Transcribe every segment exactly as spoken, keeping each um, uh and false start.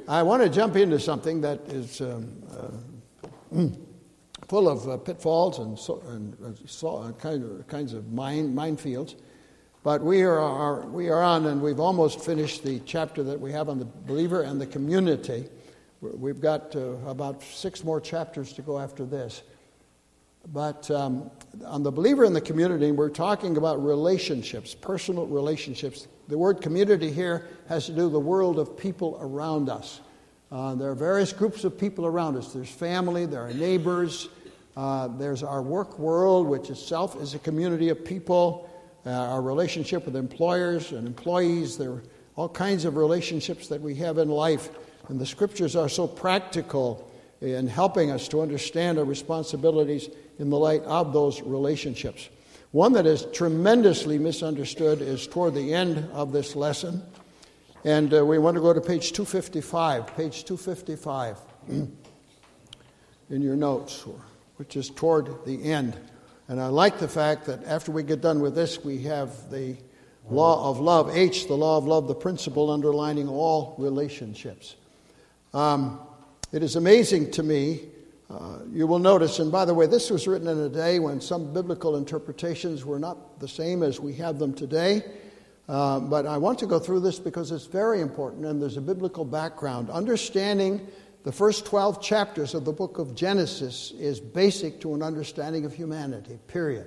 I want to jump into something that is um, uh, full of uh, pitfalls and, so, and uh, so, kind of, kinds of mine minefields. But we are, are we are on, and we've almost finished the chapter that we have on the believer and the community. We've got uh, about six more chapters to go after this. But um, on the believer and the community, we're talking about relationships, personal relationships. The word community here has to do with the world of people around us. Uh, there are various groups of people around us. There's family, there are neighbors, uh, there's our work world, which itself is a community of people, uh, our relationship with employers and employees. There are all kinds of relationships that we have in life. And the scriptures are so practical in helping us to understand our responsibilities in the light of those relationships. One that is tremendously misunderstood is toward the end of this lesson. And uh, we want to go to page two fifty-five, page two fifty-five in your notes, which is toward the end. And I like the fact that after we get done with this, we have the law of love, H, the law of love, the principle underlining all relationships. Um, it is amazing to me, uh, you will notice, and by the way, this was written in a day when some biblical interpretations were not the same as we have them today. Uh, but I want to go through this because it's very important, and there's a biblical background. Understanding the first twelve chapters of the book of Genesis is basic to an understanding of humanity, period.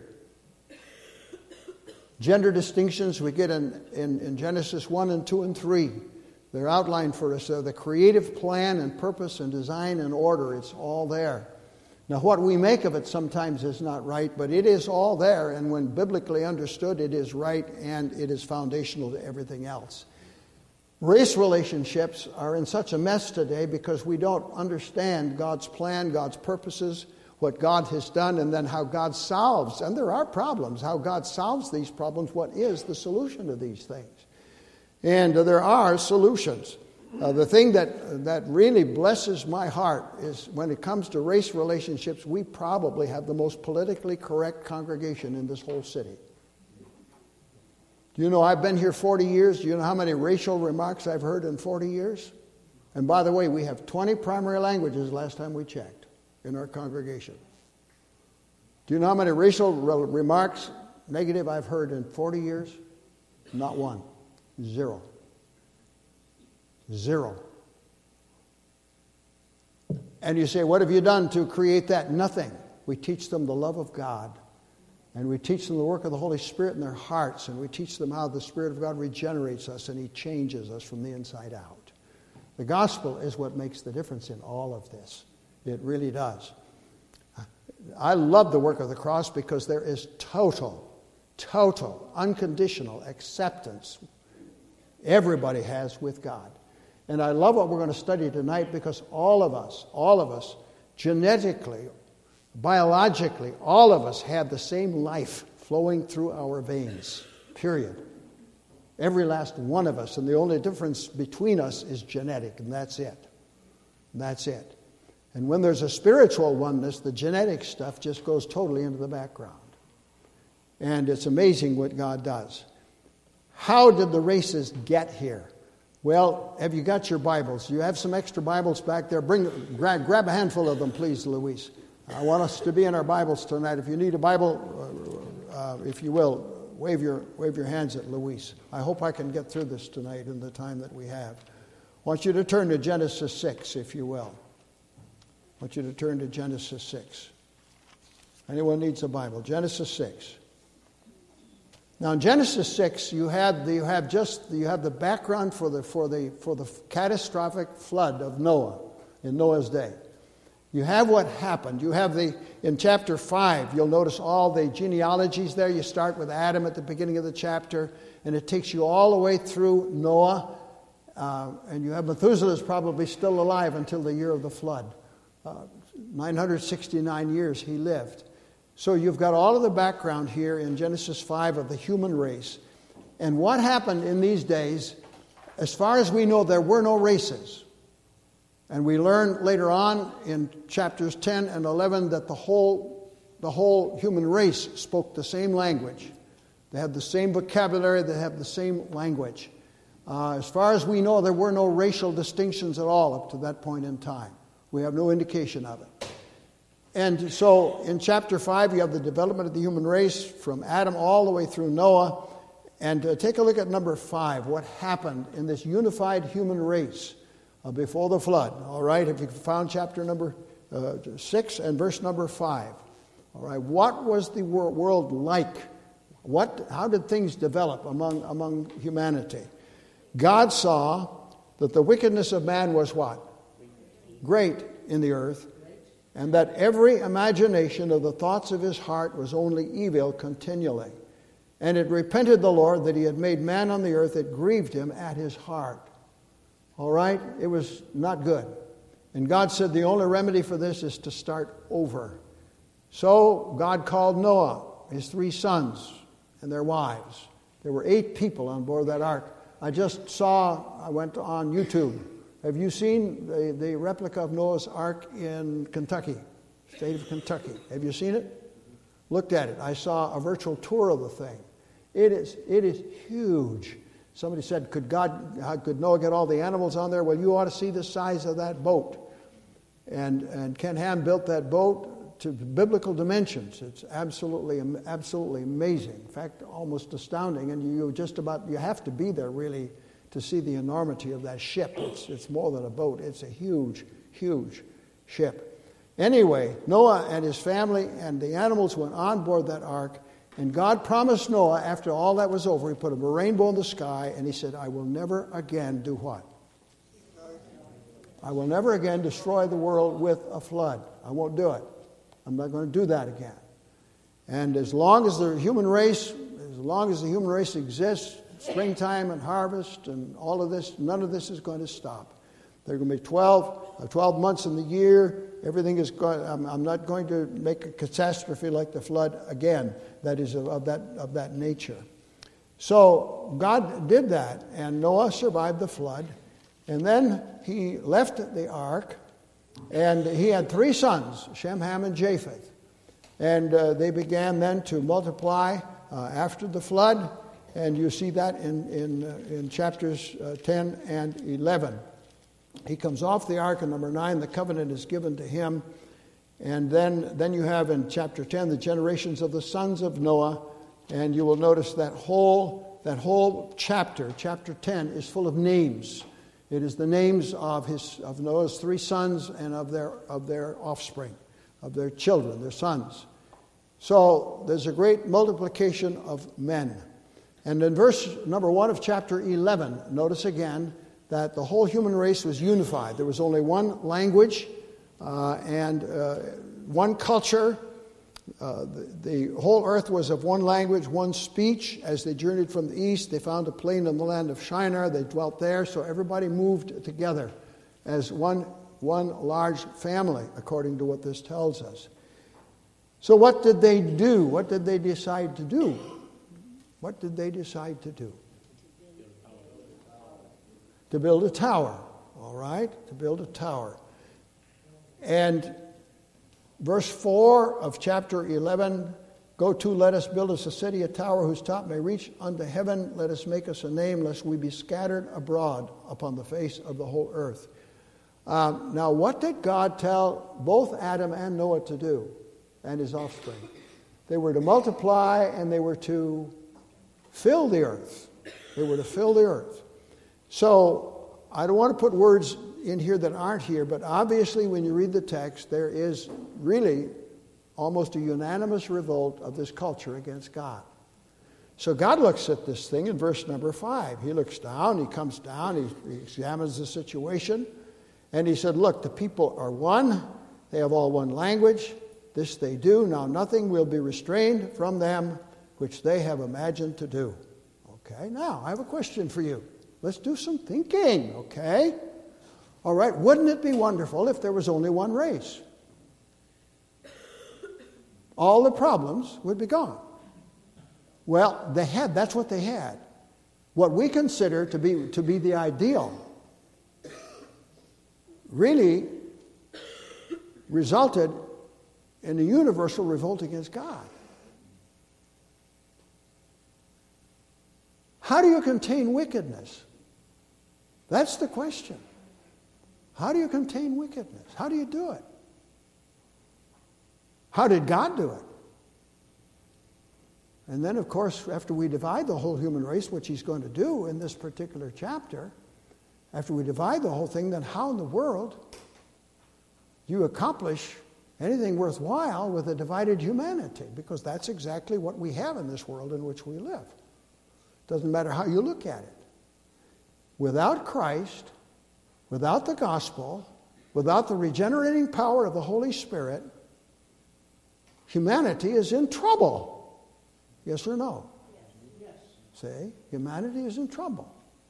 Gender distinctions we get in, in, in Genesis one and two and three. They're outlined for us. Uh, the creative plan and purpose and design and order, it's all there. Now, what we make of it sometimes is not right, but it is all there, and when biblically understood, it is right, and it is foundational to everything else. Race relationships are in such a mess today because we don't understand God's plan, God's purposes, what God has done, and then how God solves, and there are problems, how God solves these problems, what is the solution to these things. And uh, there are solutions. Uh, the thing that that really blesses my heart is when it comes to race relationships, we probably have the most politically correct congregation in this whole city. Do you know I've been here forty years? Do you know how many racial remarks I've heard in forty years? And by the way, we have twenty primary languages last time we checked in our congregation. Do you know how many racial re- remarks, negative, I've heard in forty years? Not one. Zero. Zero. And you say, what have you done to create that? Nothing. We teach them the love of God. And we teach them the work of the Holy Spirit in their hearts. And we teach them how the Spirit of God regenerates us and He changes us from the inside out. The gospel is what makes the difference in all of this. It really does. I love the work of the cross because there is total, total, unconditional acceptance everybody has with God. And I love what we're going to study tonight because all of us, all of us, genetically, biologically, all of us have the same life flowing through our veins, period. Every last one of us. And the only difference between us is genetic, and that's it. And that's it. And when there's a spiritual oneness, the genetic stuff just goes totally into the background. And it's amazing what God does. How did the races get here? Well, have you got your Bibles? You have some extra Bibles back there. Bring, grab, grab a handful of them, please, Luis. I want us to be in our Bibles tonight. If you need a Bible, uh, uh, if you will, wave your wave your hands at Luis. I hope I can get through this tonight in the time that we have. I want you to turn to Genesis six, if you will. I want you to turn to Genesis six. Anyone needs a Bible? Genesis six. Now in Genesis six, you have the, you have just you have the background for the for the for the catastrophic flood of Noah in Noah's day. You have what happened. You have the in chapter five. You'll notice all the genealogies there. You start with Adam at the beginning of the chapter, and it takes you all the way through Noah, uh, and you have Methuselah is probably still alive until the year of the flood. Uh, nine hundred sixty-nine years he lived. So you've got all of the background here in Genesis five of the human race. And what happened in these days, as far as we know, there were no races. And we learn later on in chapters ten and eleven that the whole, the whole human race spoke the same language. They had the same vocabulary, they have the same language. Uh, as far as we know, there were no racial distinctions at all up to that point in time. We have no indication of it. And so in chapter five, you have the development of the human race from Adam all the way through Noah. And uh, take a look at number five, what happened in this unified human race uh, before the flood. All right, if you found chapter number uh, six and verse number five. All right, what was the wor- world like? What? How did things develop among, among humanity? God saw that the wickedness of man was what? Great in the earth, and that every imagination of the thoughts of his heart was only evil continually. And it repented the Lord that he had made man on the earth. It grieved him at his heart. All right? It was not good. And God said the only remedy for this is to start over. So God called Noah, his three sons, and their wives. There were eight people on board that ark. I just saw, I went on YouTube. Have you seen the, the replica of Noah's Ark in Kentucky, state of Kentucky? Have you seen it? Looked at it. I saw a virtual tour of the thing. It is it is huge. Somebody said, could God, how could Noah get all the animals on there? Well, you ought to see the size of that boat. And and Ken Ham built that boat to biblical dimensions. It's absolutely absolutely amazing. In fact, almost astounding. And you just about you have to be there really to see the enormity of that ship. It's, it's more than a boat. It's a huge, huge ship. Anyway, Noah and his family and the animals went on board that ark, and God promised Noah, after all that was over, he put a rainbow in the sky, and he said, I will never again do what? I will never again destroy the world with a flood. I won't do it. I'm not going to do that again. And as long as the human race, as long as the human race exists, springtime and harvest and all of this, none of this is going to stop. There are going to be twelve, twelve months in the year. Everything is going. I'm, I'm not going to make a catastrophe like the flood again. That is of, of that of that nature. So God did that, and Noah survived the flood, and then he left the ark, and he had three sons, Shem, Ham, and Japheth, and uh, they began then to multiply uh, after the flood. And you see that in in, uh, in chapters uh, ten and eleven. He comes off the ark in number nine. The covenant is given to him. And then, then you have in chapter ten the generations of the sons of Noah. And you will notice that whole, that whole chapter, chapter ten, is full of names. It is the names of his of Noah's three sons and of their of their offspring, of their children, their sons. So there's a great multiplication of men. And in verse number one of chapter eleven, notice again that the whole human race was unified. There was only one language uh, and uh, one culture. Uh, the, the whole earth was of one language, one speech. As they journeyed from the east, they found a plain in the land of Shinar. They dwelt there, so everybody moved together as one, one large family, according to what this tells us. So what did they do? What did they decide to do? What did they decide to do? To build a tower, all right? To build a tower. And verse four of chapter eleven, go to, let us build us a city, a tower whose top may reach unto heaven. Let us make us a name, lest we be scattered abroad upon the face of the whole earth. Um, now, what did God tell both Adam and Noah to do, and his offspring? They were to multiply, and they were to fill the earth. They were to fill the earth. So I don't want to put words in here that aren't here, but obviously when you read the text, there is really almost a unanimous revolt of this culture against God. So God looks at this thing in verse number five. He looks down, he comes down, he, he examines the situation, and he said, look, the people are one. They have all one language. This they do. Now nothing will be restrained from them which they have imagined to do. Okay, now I have a question for you. Let's do some thinking, okay? All right, wouldn't it be wonderful if there was only one race? All the problems would be gone. Well, they had, that's what they had. What we consider to be, to be the ideal really resulted in a universal revolt against God. How do you contain wickedness? That's the question. How do you contain wickedness? How do you do it? How did God do it? And then, of course, after we divide the whole human race, which he's going to do in this particular chapter, after we divide the whole thing, then how in the world do you accomplish anything worthwhile with a divided humanity? Because that's exactly what we have in this world in which we live. Doesn't matter how you look at it. Without Christ, without the gospel, without the regenerating power of the Holy Spirit, humanity is in trouble. Yes or no? Yes. See? Humanity is in trouble.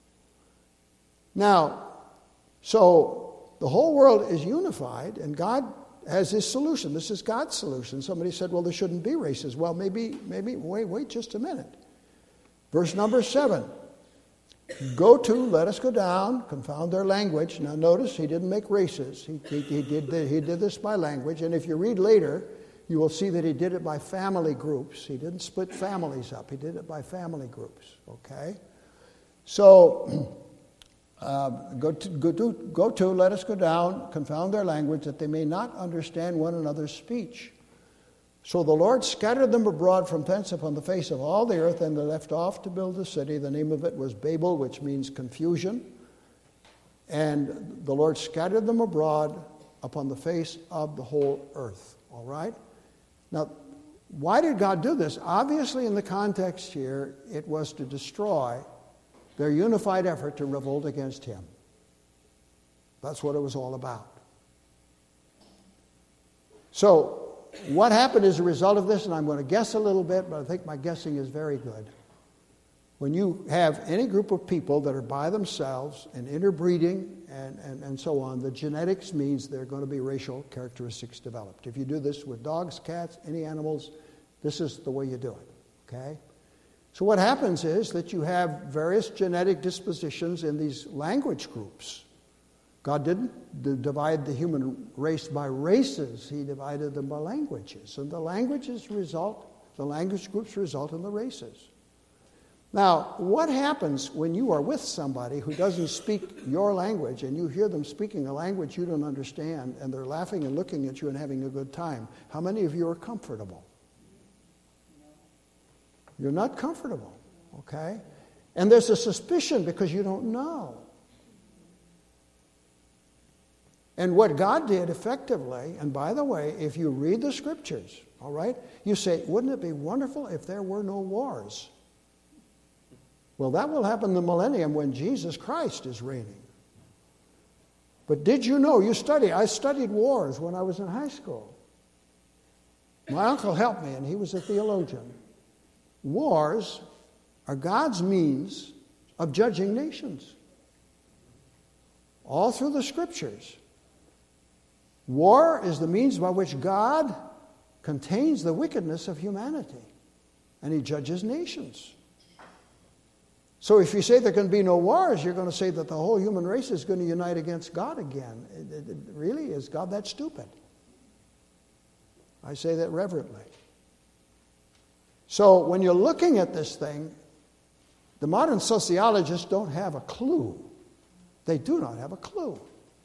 Now, so the whole world is unified, and God has his solution. This is God's solution. Somebody said, well, there shouldn't be races. Well, maybe, maybe, wait, wait just a minute. Verse number seven. Go to, let us go down, confound their language. Now notice, he didn't make races. He, he, he, did, the, he did this by language. And if you read later, you will see that he did it by family groups. He didn't split families up. He did it by family groups, okay? So, uh, go, to, go, to, go to, let us go down, confound their language, that they may not understand one another's speech. So the Lord scattered them abroad from thence upon the face of all the earth, and they left off to build the city. The name of it was Babel, which means confusion. And the Lord scattered them abroad upon the face of the whole earth. All right? Now, why did God do this? Obviously, in the context here, it was to destroy their unified effort to revolt against him. That's what it was all about. So, what happened as a result of this, and I'm going to guess a little bit, but I think my guessing is very good. When you have any group of people that are by themselves and interbreeding and, and, and so on, the genetics means there are going to be racial characteristics developed. If you do this with dogs, cats, any animals, this is the way you do it, okay? So what happens is that you have various genetic dispositions in these language groups. God didn't d- divide the human race by races. He divided them by languages. And the languages result, the language groups result in the races. Now, what happens when you are with somebody who doesn't speak your language and you hear them speaking a language you don't understand and they're laughing and looking at you and having a good time? How many of you are comfortable? You're not comfortable, okay? And there's a suspicion because you don't know. And what God did effectively, and by the way, if you read the scriptures, all right, you say, wouldn't it be wonderful if there were no wars? Well, that will happen in the millennium when Jesus Christ is reigning. But did you know, you study, I studied wars when I was in high school. My uncle helped me, and he was a theologian. Wars are God's means of judging nations. All through the scriptures. War is the means by which God contains the wickedness of humanity, and he judges nations. So if you say there can be no wars, you're going to say that the whole human race is going to unite against God again. It, it, it really, is God that stupid? I say that reverently. So when you're looking at this thing, the modern sociologists don't have a clue. They do not have a clue.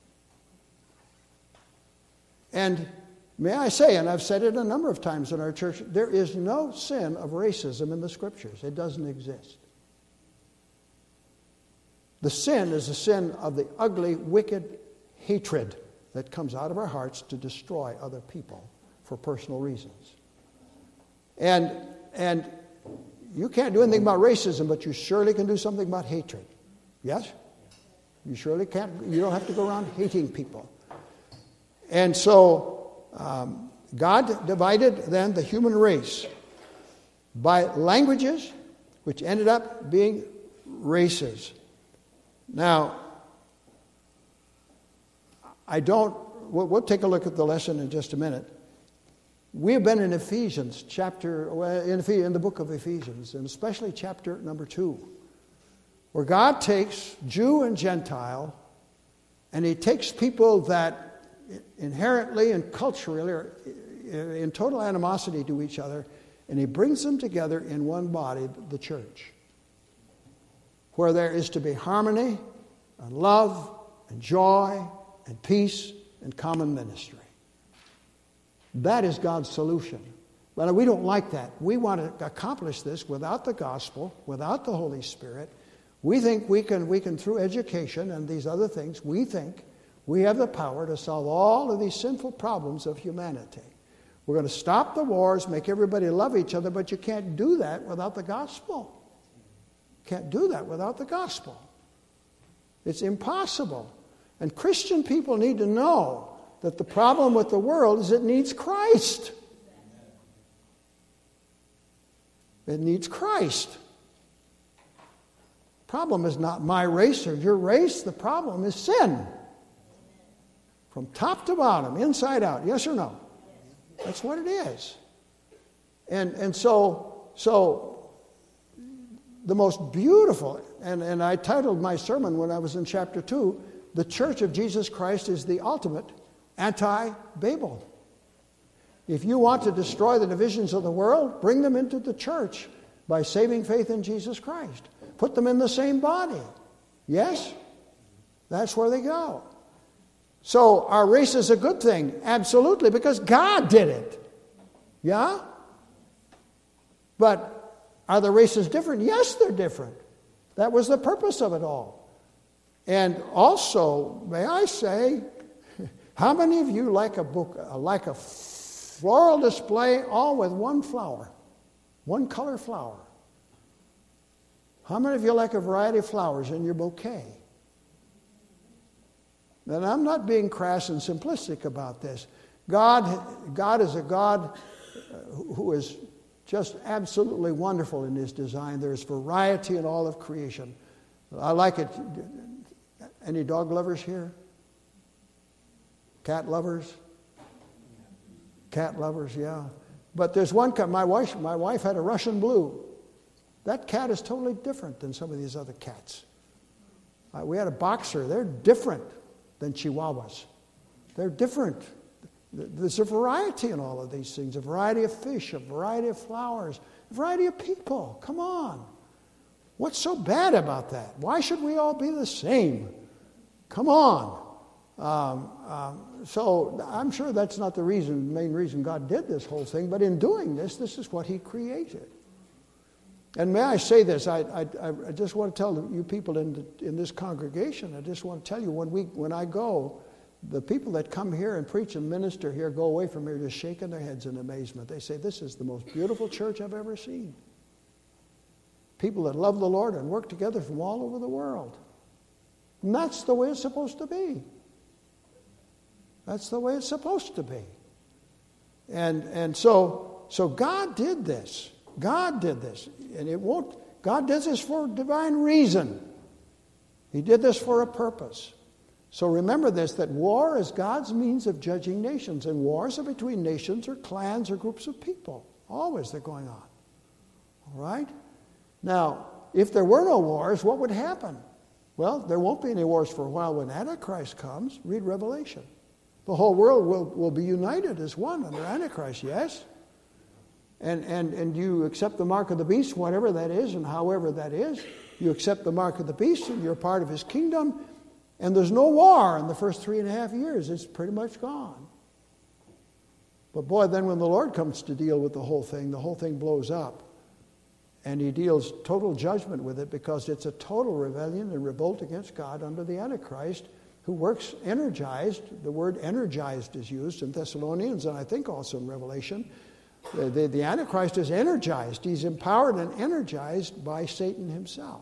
And may I say, and I've said it a number of times in our church, there is no sin of racism in the scriptures. It doesn't exist. The sin is a sin of the ugly, wicked hatred that comes out of our hearts to destroy other people for personal reasons. And, and you can't do anything about racism, but you surely can do something about hatred. Yes? You surely can't. You don't have to go around hating people. And so um, God divided then the human race by languages, which ended up being races. Now, I don't, we'll, we'll take a look at the lesson in just a minute. We have been in Ephesians chapter, in, in the book of Ephesians, and especially chapter number two, where God takes Jew and Gentile, and he takes people that inherently and culturally are in total animosity to each other, and he brings them together in one body, the church, where there is to be harmony and love and joy and peace and common ministry. That is God's solution. But we don't like that. We want to accomplish this without the gospel, without the Holy Spirit. We think we can, we can through education and these other things, we think we have the power to solve all of these sinful problems of humanity. We're going to stop the wars, make everybody love each other, but you can't do that without the gospel. Can't do that without the gospel. It's impossible. And Christian people need to know that the problem with the world is it needs Christ. It needs Christ. Problem is not my race or your race. The problem is sin. From top to bottom, inside out. Yes or no? That's what it is. And and so so the most beautiful, and, and I titled my sermon when I was in chapter two, The Church of Jesus Christ is the ultimate anti-Babel. If you want to destroy the divisions of the world, bring them into the church by saving faith in Jesus Christ. Put them in the same body. Yes? That's where they go. So our race is a good thing. Absolutely, because God did it. Yeah? But are the races different? Yes, they're different. That was the purpose of it all. And also, may I say, how many of you like a book, like a floral display, all with one flower, one color flower? How many of you like a variety of flowers in your bouquet? And I'm not being crass and simplistic about this. God, God is a God who is just absolutely wonderful in His design. There's variety in all of creation. I like it. Any dog lovers here? Cat lovers? Cat lovers, yeah. But there's one cat. My wife, my wife had a Russian blue. That cat is totally different than some of these other cats. Uh, we had a boxer. They're different than Chihuahuas. They're different. There's a variety in all of these things. A variety of fish, a variety of flowers, a variety of people. Come on. What's so bad about that? Why should we all be the same? Come on. Um, um, so I'm sure that's not the reason, main reason God did this whole thing, but in doing this, this is what He created. And may I say this, I, I, I just want to tell you people in, the, in this congregation, I just want to tell you, when, we, when I go, the people that come here and preach and minister here go away from here just shaking their heads in amazement. They say, this is the most beautiful church I've ever seen. People that love the Lord and work together from all over the world. And that's the way it's supposed to be. That's the way it's supposed to be. And and so so God did this. God did this. And it won't God did this for divine reason. He did this for a purpose. So remember this, that war is God's means of judging nations. And wars are between nations or clans or groups of people. Always they're going on. All right? Now, if there were no wars, what would happen? Well, there won't be any wars for a while when Antichrist comes. Read Revelation. The whole world will, will be united as one under Antichrist, yes? And, and, and you accept the mark of the beast, whatever that is and however that is. You accept the mark of the beast and you're part of his kingdom. And there's no war in the first three and a half years. It's pretty much gone. But boy, then when the Lord comes to deal with the whole thing, the whole thing blows up. And he deals total judgment with it because it's a total rebellion and revolt against God under the Antichrist, who works energized. The word energized is used in Thessalonians and I think also in Revelation. The, the, the Antichrist is energized. He's empowered and energized by Satan himself.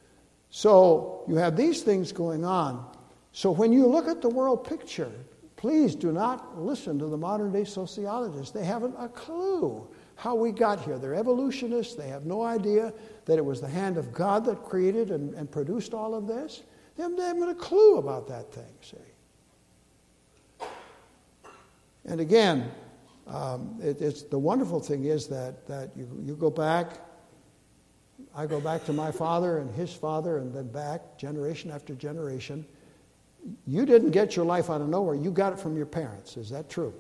So you have these things going on. So when you look at the world picture, please do not listen to the modern day sociologists. They haven't a clue how we got here. They're evolutionists. They have no idea that it was the hand of God that created and, and produced all of this. They haven't, they haven't a clue about that thing, see. And again, um, it, it's the wonderful thing is that, that you, you go back, I go back to my father and his father and then back generation after generation. You didn't get your life out of nowhere. You got it from your parents. Is that true?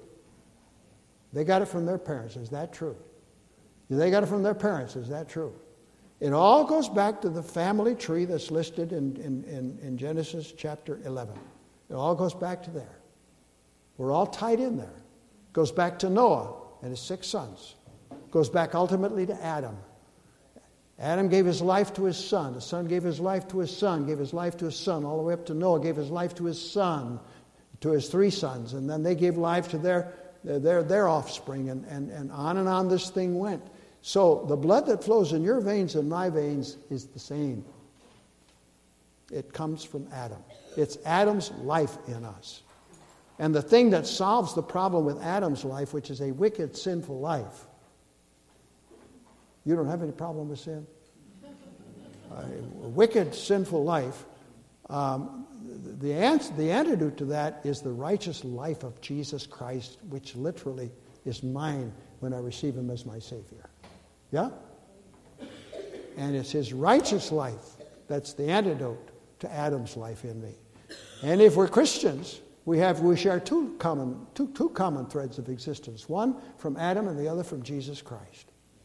They got it from their parents. Is that true? They got it from their parents. Is that true? It all goes back to the family tree that's listed in, in, in, in Genesis chapter eleven. It all goes back to there. We're all tied in there. It goes back to Noah and his six sons. It goes back ultimately to Adam. Adam gave his life to his son. The son gave his life to his son, gave his life to his son, all the way up to Noah, gave his life to his son, to his three sons. And then they gave life to their, their, their offspring, and, and, and on and on this thing went. So the blood that flows in your veins and my veins is the same. It comes from Adam. It's Adam's life in us. And the thing that solves the problem with Adam's life, which is a wicked, sinful life. You don't have any problem with sin? A wicked, sinful life. Um, the, answer, the antidote to that is the righteous life of Jesus Christ, which literally is mine when I receive Him as my Savior. Yeah? And it's His righteous life that's the antidote to Adam's life in me. And if we're Christians, we have we share two common two two common threads of existence. One from Adam and the other from Jesus Christ.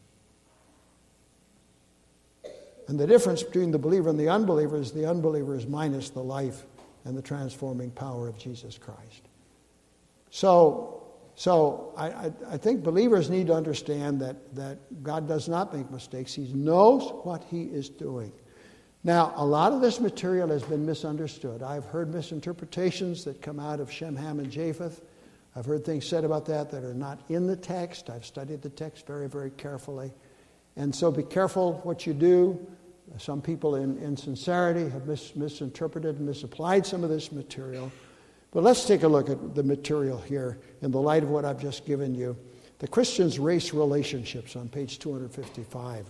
And the difference between the believer and the unbeliever is the unbeliever is minus the life and the transforming power of Jesus Christ. So So I, I, I think believers need to understand that, that God does not make mistakes. He knows what He is doing. Now, a lot of this material has been misunderstood. I've heard misinterpretations that come out of Shem, Ham, and Japheth. I've heard things said about that that are not in the text. I've studied the text very, very carefully. And so be careful what you do. Some people in, in sincerity have mis- misinterpreted and misapplied some of this material. But let's take a look at the material here in the light of what I've just given you. The Christian's race relationships on page two fifty-five.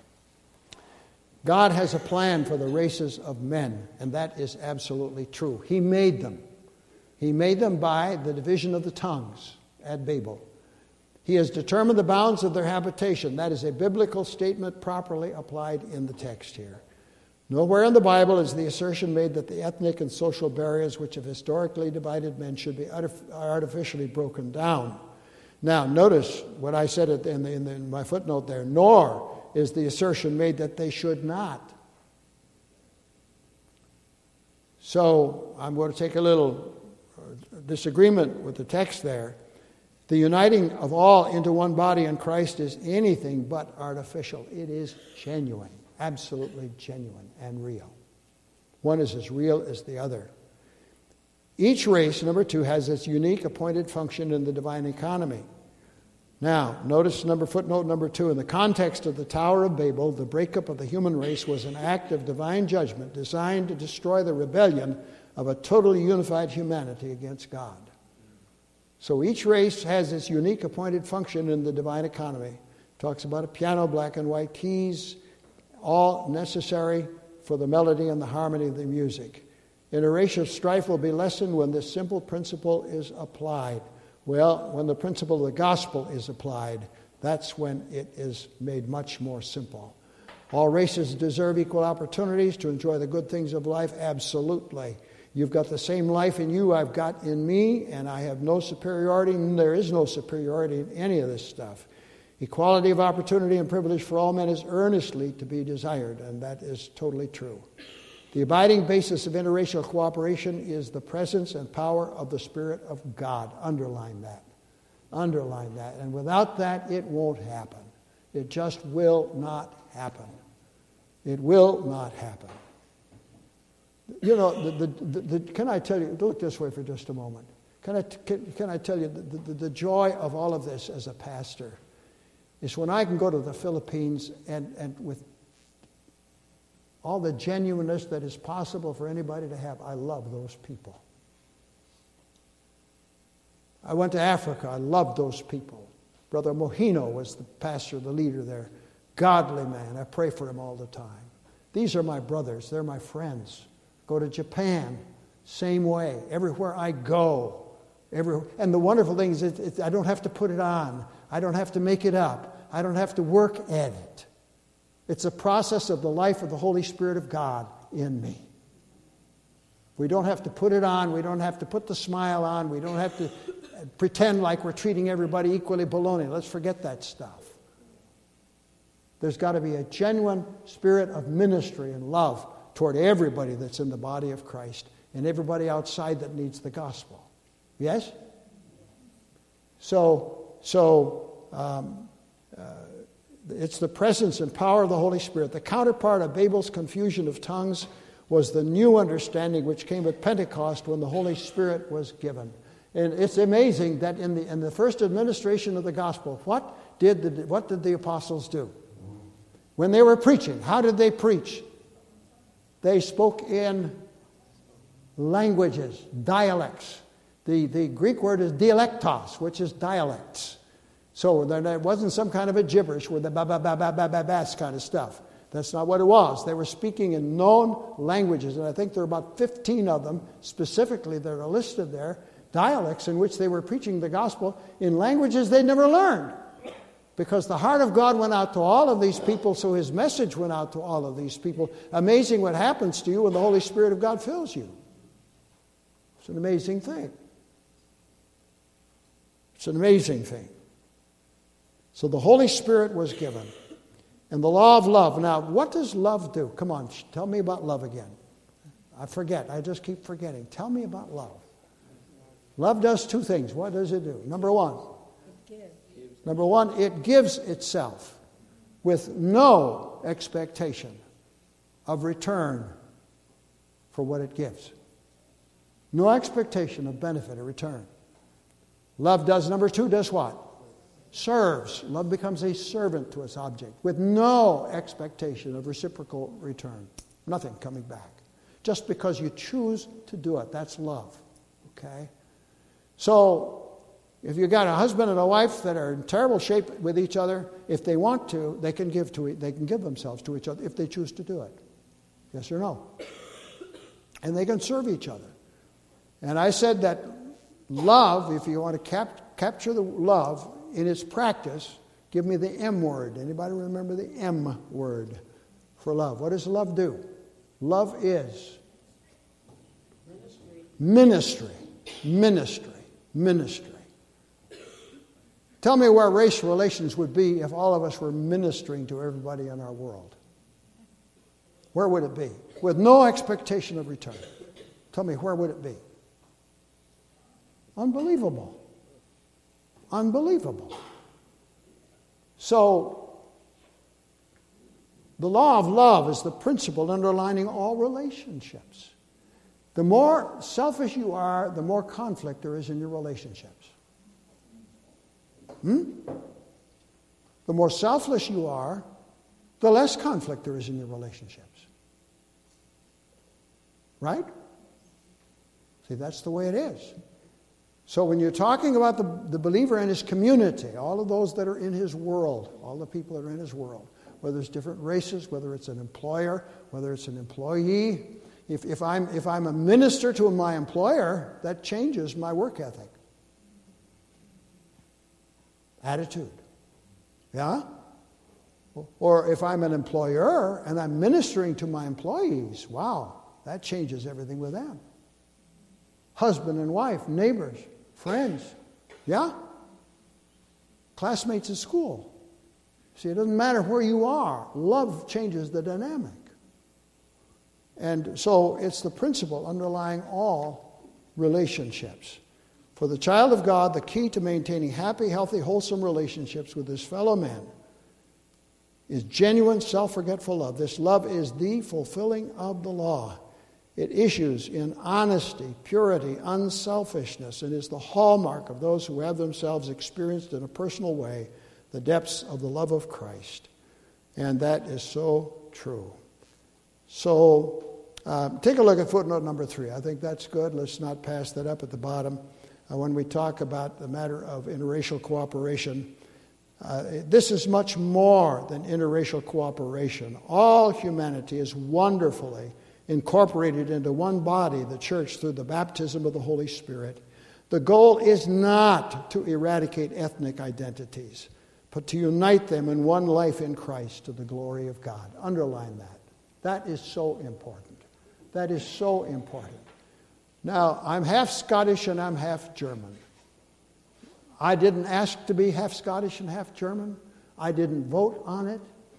God has a plan for the races of men, and that is absolutely true. He made them. He made them by the division of the tongues at Babel. He has determined the bounds of their habitation. That is a biblical statement properly applied in the text here. Nowhere in the Bible is the assertion made that the ethnic and social barriers which have historically divided men should be artificially broken down. Now, notice what I said in, the, in, the, in my footnote there. Nor is the assertion made that they should not. So I'm going to take a little disagreement with the text there. The uniting of all into one body in Christ is anything but artificial. It is genuine, absolutely genuine and real. One is as real as the other. Each race, number two, has its unique appointed function in the divine economy. Now, notice number footnote number two. In the context of the Tower of Babel, the breakup of the human race was an act of divine judgment designed to destroy the rebellion of a totally unified humanity against God. So each race has its unique appointed function in the divine economy. Talks about a piano, black and white keys, all necessary for the melody and the harmony of the music. Interracial strife will be lessened when this simple principle is applied. Well, when the principle of the gospel is applied, that's when it is made much more simple. All races deserve equal opportunities to enjoy the good things of life? Absolutely. You've got the same life in you I've got in me, and I have no superiority, and there is no superiority in any of this stuff. Equality of opportunity and privilege for all men is earnestly to be desired, and that is totally true. The abiding basis of interracial cooperation is the presence and power of the Spirit of God. Underline that. Underline that. And without that, it won't happen. It just will not happen. It will not happen. You know, the, the, the, the, can I tell you, look this way for just a moment. Can I, can, can I tell you, the, the, the joy of all of this as a pastor is when I can go to the Philippines and, and with all the genuineness that is possible for anybody to have. I love those people. I went to Africa. I loved those people. Brother Mohino was the pastor, the leader there. Godly man. I pray for him all the time. These are my brothers. They're my friends. Go to Japan, same way. Everywhere I go. Everywhere. And the wonderful thing is it, it, I don't have to put it on. I don't have to make it up. I don't have to work at it. It's a process of the life of the Holy Spirit of God in me. We don't have to put it on. We don't have to put the smile on. We don't have to pretend like we're treating everybody equally. Baloney. Let's forget that stuff. There's got to be a genuine spirit of ministry and love toward everybody that's in the body of Christ and everybody outside that needs the gospel. Yes? So, so um, uh, it's the presence and power of the Holy Spirit. The counterpart of Babel's confusion of tongues was the new understanding which came at Pentecost when the Holy Spirit was given. And it's amazing that in the in the first administration of the gospel, what did the, what did the apostles do? When they were preaching, how did they preach? They spoke in languages, dialects. The, the Greek word is dialektos, which is dialects. So there wasn't some kind of a gibberish with the ba-ba-ba-ba-ba-ba-bass kind of stuff. That's not what it was. They were speaking in known languages, and I think there are about fifteen of them specifically that are listed there, dialects in which they were preaching the gospel in languages they'd never learned. Because the heart of God went out to all of these people, so his message went out to all of these people. Amazing what happens to you when the Holy Spirit of God fills you. It's an amazing thing. It's an amazing thing. So the Holy Spirit was given. And the law of love. Now, what does love do? Come on, tell me about love again. I forget. I just keep forgetting. Tell me about love. Love does two things. What does it do? Number one. Number one, it gives itself with no expectation of return for what it gives. No expectation of benefit or return. Love does, number two, does what? Serves. Love becomes a servant to its object with no expectation of reciprocal return. Nothing coming back. Just because you choose to do it. That's love. Okay? So, if you've got a husband and a wife that are in terrible shape with each other, if they want to, they can give to they can give themselves to each other if they choose to do it. Yes or no? And they can serve each other. And I said that love, if you want to cap- capture the love in its practice, give me the M word. Anybody remember the M word for love? What does love do? Love is ministry. Ministry. Ministry. Ministry. Tell me where race relations would be if all of us were ministering to everybody in our world. Where would it be? With no expectation of return. Tell me, where would it be? Unbelievable. Unbelievable. So, the law of love is the principle underlining all relationships. The more selfish you are, the more conflict there is in your relationships. Hmm? The more selfless you are, the less conflict there is in your relationships. Right? See, that's the way it is. So when you're talking about the, the believer and his community, all of those that are in his world, all the people that are in his world, whether it's different races, whether it's an employer, whether it's an employee, if, if, I'm, if I'm a minister to my employer, that changes my work ethic. Attitude. Yeah? Or if I'm an employer and I'm ministering to my employees, wow, that changes everything with them. Husband and wife, neighbors, friends. Yeah? Classmates at school. See, it doesn't matter where you are. Love changes the dynamic. And so it's the principle underlying all relationships. For the child of God, the key to maintaining happy, healthy, wholesome relationships with his fellow man is genuine, self-forgetful love. This love is the fulfilling of the law. It issues in honesty, purity, unselfishness, and is the hallmark of those who have themselves experienced in a personal way the depths of the love of Christ. And that is so true. So, uh, take a look at footnote number three. I think that's good. Let's not pass that up at the bottom. Uh, when we talk about the matter of interracial cooperation, uh, this is much more than interracial cooperation. All humanity is wonderfully incorporated into one body, the church, through the baptism of the Holy Spirit. The goal is not to eradicate ethnic identities, but to unite them in one life in Christ to the glory of God. Underline that. That is so important. That is so important. Now, I'm half Scottish and I'm half German. I didn't ask to be half Scottish and half German. I didn't vote on it.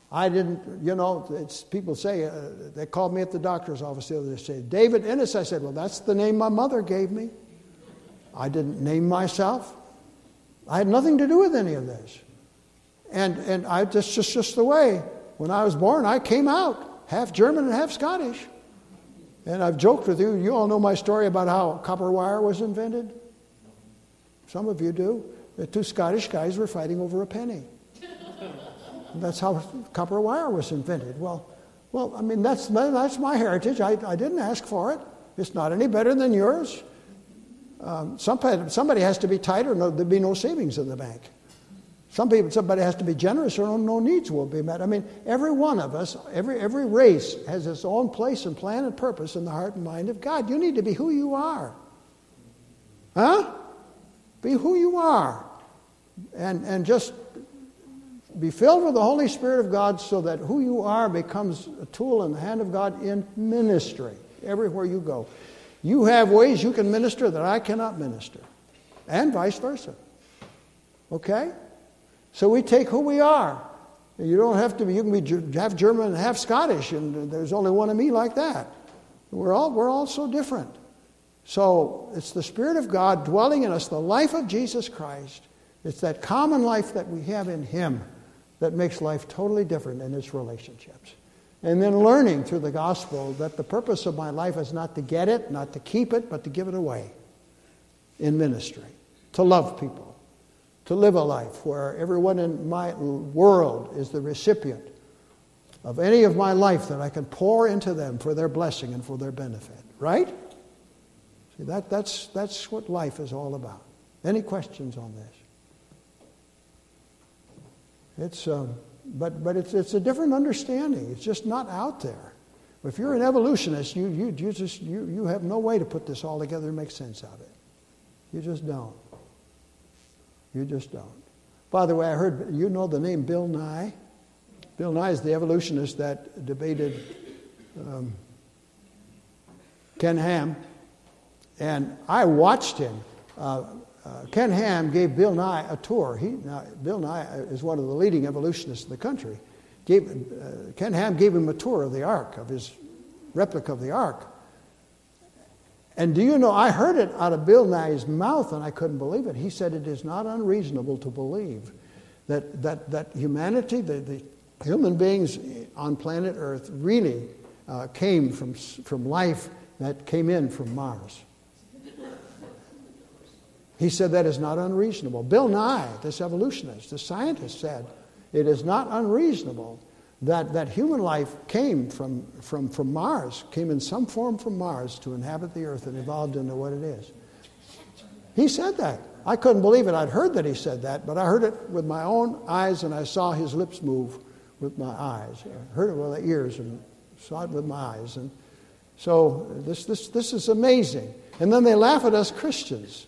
I didn't, you know, it's, people say, uh, they called me at the doctor's office the other day, say, David Innes. I said, well, that's the name my mother gave me. I didn't name myself. I had nothing to do with any of this. And and I that's just, just the way. When I was born, I came out, half German and half Scottish. And I've joked with you, you all know my story about how copper wire was invented. Some of you do. The two Scottish guys were fighting over a penny. And that's how copper wire was invented. Well, well, I mean, that's that's my heritage. I, I didn't ask for it. It's not any better than yours. Um, somebody, somebody has to be tight or no, there'll be no savings in the bank. Some people, somebody has to be generous or no, no needs will be met. I mean, every one of us, every every race has its own place and plan and purpose in the heart and mind of God. You need to be who you are. Huh? Be who you are. And, and just be filled with the Holy Spirit of God so that who you are becomes a tool in the hand of God in ministry, everywhere you go. You have ways you can minister that I cannot minister, and vice versa. Okay? So we take who we are. You don't have to be, you can be half German and half Scottish, and there's only one of me like that. We're all, we're all so different. So it's the Spirit of God dwelling in us, the life of Jesus Christ. It's that common life that we have in Him that makes life totally different in its relationships. And then learning through the gospel that the purpose of my life is not to get it, not to keep it, but to give it away in ministry, to love people, to live a life where everyone in my world is the recipient of any of my life that I can pour into them for their blessing and for their benefit. Right? See, that, that's, that's what life is all about. Any questions on this? It's... Um, But but it's it's a different understanding. It's just not out there. If you're an evolutionist, you you you just you, you have no way to put this all together and make sense of it. You just don't. You just don't. By the way, I heard you know the name Bill Nye. Bill Nye is the evolutionist that debated um, Ken Ham, and I watched him. Uh, Uh, Ken Ham gave Bill Nye a tour. He, now, Bill Nye is one of the leading evolutionists in the country. Gave, uh, Ken Ham gave him a tour of the Ark, of his replica of the Ark. And do you know, I heard it out of Bill Nye's mouth, and I couldn't believe it. He said it is not unreasonable to believe that that, that humanity, the, the human beings on planet Earth, really uh, came from from life that came in from Mars. He said that is not unreasonable. Bill Nye, this evolutionist, the scientist, said it is not unreasonable that, that human life came from, from, from Mars, came in some form from Mars to inhabit the earth and evolved into what it is. He said that. I couldn't believe it. I'd heard that he said that, but I heard it with my own eyes and I saw his lips move with my eyes. I heard it with my ears and saw it with my eyes. And so this, this, this is amazing. And then they laugh at us Christians.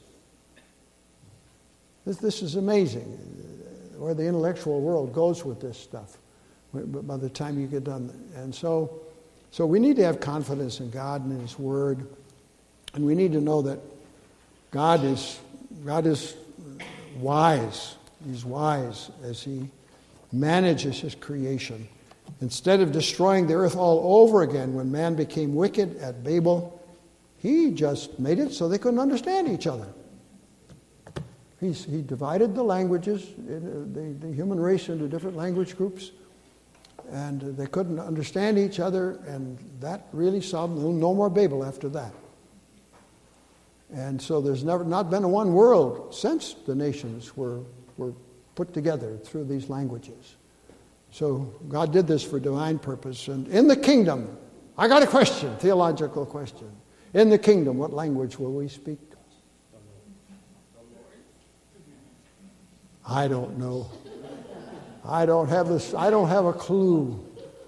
This, this is amazing where the intellectual world goes with this stuff by the time you get done. And so, so we need to have confidence in God and in His Word. And we need to know that God is, God is wise. He's wise as He manages His creation. Instead of destroying the earth all over again when man became wicked at Babel, He just made it so they couldn't understand each other. He's, he divided the languages, the, the human race into different language groups, and they couldn't understand each other, and that really solved no more Babel after that. And so there's never not been a one world since the nations were, were put together through these languages. So God did this for divine purpose. And in the kingdom, I got a question, theological question. In the kingdom, what language will we speak? I don't know. I don't have this. I don't have a clue.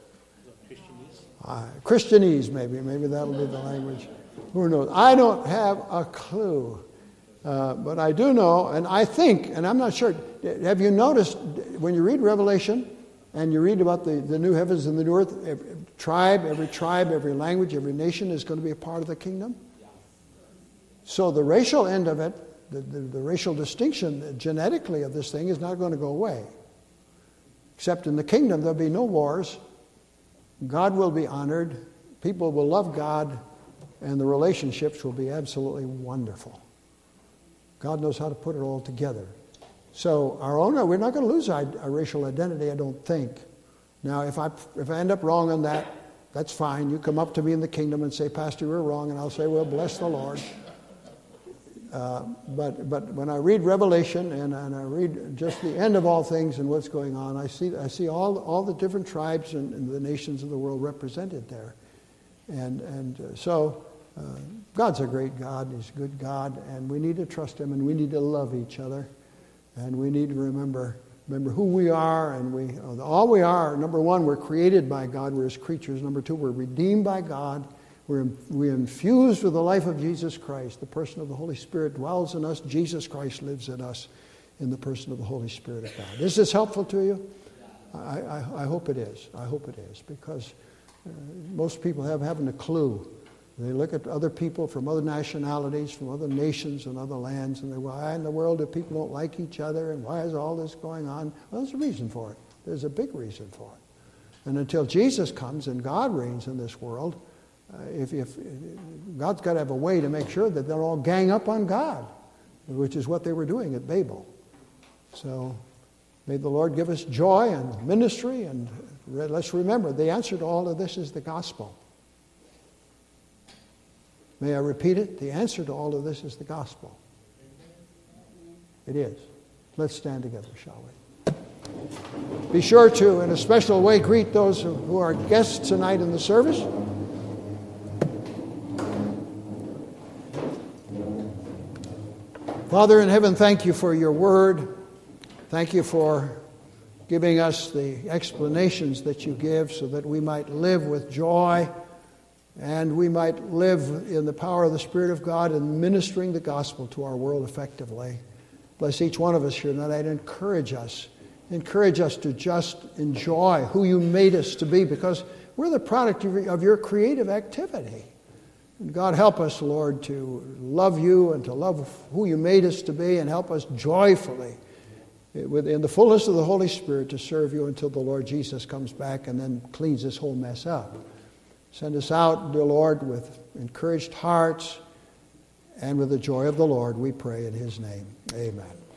Uh, Christianese, maybe. Maybe that'll be the language. Who knows? I don't have a clue. Uh, but I do know, and I think, and I'm not sure. Have you noticed when you read Revelation and you read about the, the new heavens and the new earth, every tribe, every tribe, every language, every nation is going to be a part of the kingdom? So the racial end of it, The, the, the racial distinction genetically of this thing is not going to go away. Except in the kingdom, there'll be no wars. God will be honored. People will love God. And the relationships will be absolutely wonderful. God knows how to put it all together. So our own, we're not going to lose our, our racial identity, I don't think. Now, if I if I end up wrong on that, that's fine. You come up to me in the kingdom and say, Pastor, you're wrong. And I'll say, well, bless the Lord. Uh, but but when I read Revelation and, and I read just the end of all things and what's going on, I see I see all all the different tribes and, and the nations of the world represented there, and and uh, so uh, God's a great God. He's a good God, and we need to trust Him, and we need to love each other, and we need to remember remember who we are, and we all we are. Number one, we're created by God. We're His creatures. Number two, we're redeemed by God. We're, we're infused with the life of Jesus Christ. The person of the Holy Spirit dwells in us. Jesus Christ lives in us in the person of the Holy Spirit of God. Is this helpful to you? I, I, I hope it is. I hope it is, because uh, most people have, haven't a clue. They look at other people from other nationalities, from other nations and other lands, and they, why in the world do people don't like each other, and why is all this going on? Well, there's a reason for it. There's a big reason for it. And until Jesus comes and God reigns in this world, Uh, if, if God's got to have a way to make sure that they'll all gang up on God, which is what they were doing at Babel. So may the Lord give us joy and ministry, and re- let's remember the answer to all of this is the gospel. May I repeat it? The answer to all of this is the gospel. It is. Let's stand together, shall we? Be sure to, in a special way, greet those who are guests tonight in the service. Father in heaven, thank you for your word. Thank you for giving us the explanations that you give so that we might live with joy and we might live in the power of the Spirit of God and ministering the gospel to our world effectively. Bless each one of us here tonight. Encourage us. Encourage us to just enjoy who you made us to be, because we're the product of your creative activity. And God, help us, Lord, to love you and to love who you made us to be, and help us joyfully, in the fullness of the Holy Spirit, to serve you until the Lord Jesus comes back and then cleans this whole mess up. Send us out, dear Lord, with encouraged hearts and with the joy of the Lord, we pray in His name. Amen.